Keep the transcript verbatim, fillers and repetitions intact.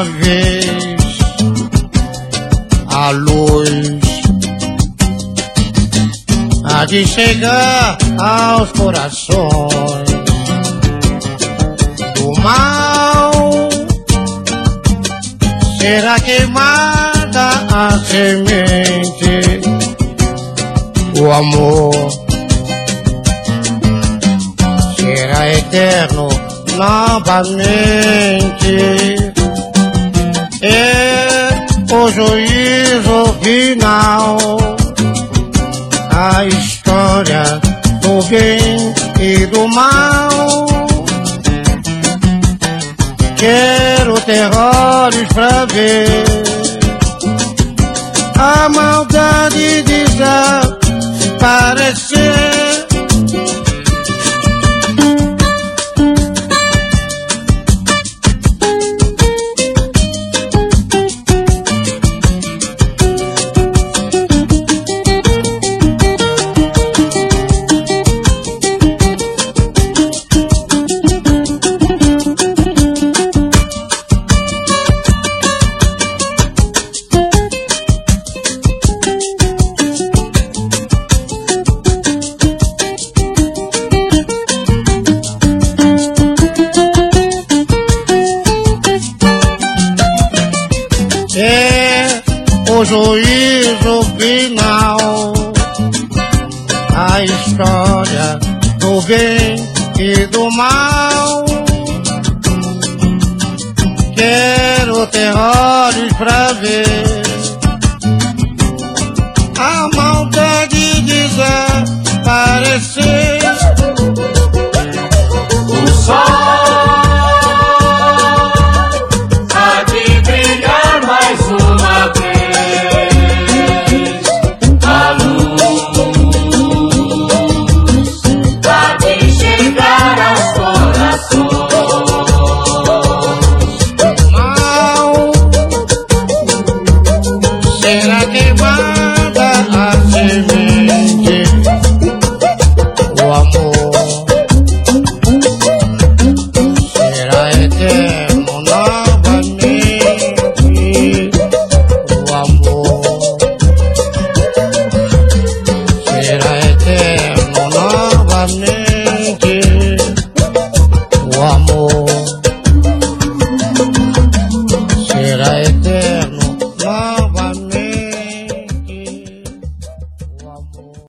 uma vez a luz há de chegar aos corações do mal. Será queimada a semente, o amor será eterno novamente. É o juízo final, a história do bem e do mal. Quero terrores pra ver a maldade desaparecer. É o juízo final, a história do bem e do mal. Quero terrores pra ver a maldade desaparecer.